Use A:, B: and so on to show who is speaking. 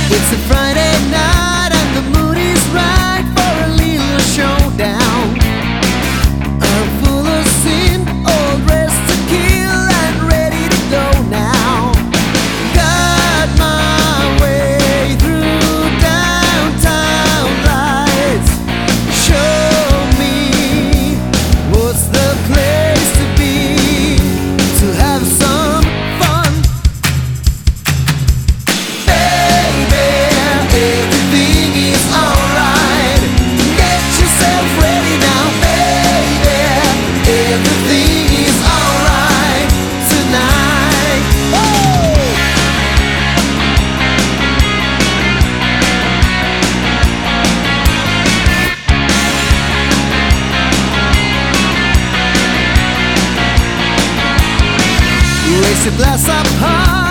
A: It's a Friday night and the mood is right for a little showdown. I'm full of sin, all dressed to kill and ready to go now. Got my way through downtown lights. Show me what's the place to be, to have some fun. Baby, everything is alright. Get yourself ready now, baby. Everything is alright tonight. Woo! Raise your glass up high.